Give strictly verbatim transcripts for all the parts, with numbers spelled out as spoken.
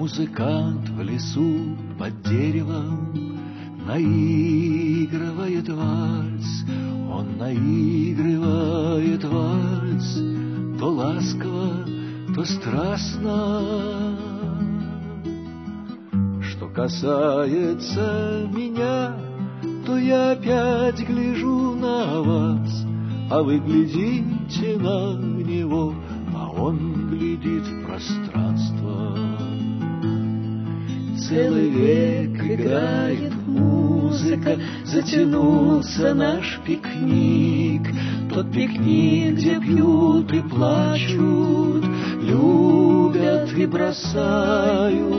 Музыкант в лесу под деревом наигрывает вальс. Он наигрывает вальс, то ласково, то страстно. Что касается меня, то я опять гляжу на вас, а вы глядите на него, а он глядит в пространство. Целый век играет музыка, затянулся наш пикник. Тот пикник, где пьют и плачут, любят и бросают.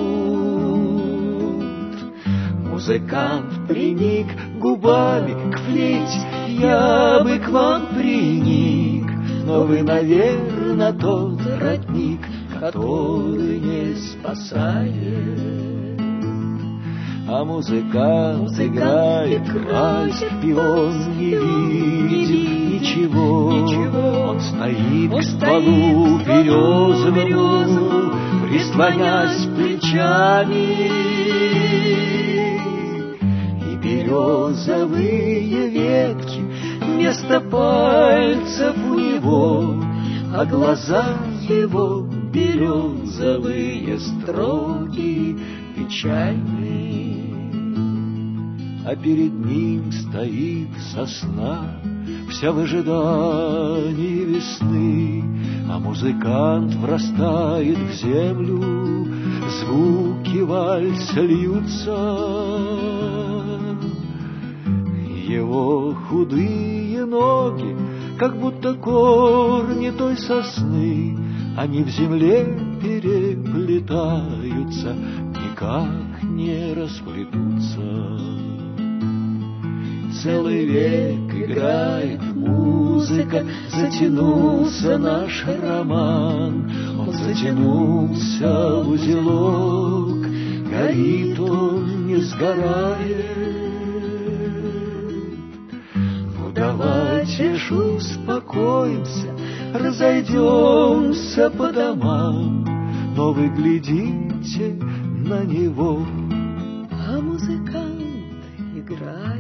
Музыкант приник губами к флейте, я бы к вам приник, но вы, наверно, тот родник, который не спасает. А музыкант, музыкант играет вальс, и он не видит ничего. ничего. Он стоит он к стволу березовому, прислонясь плечами. И березовые ветки вместо пальцев у него, а глаза его березовые, строгие, печальные. А перед ним стоит сосна, вся в ожидании весны, а музыкант врастает в землю, звуки вальса льются. Его худые ноги, как будто корни той сосны, они в земле переплетаются, никак не расплетутся. Целый век играет музыка, затянулся наш роман. Он затянулся в узелок, горит он, не сгорает. Ну давайте ж успокоимся, разойдемся по домам, но вы глядите на него, а музыкант играет.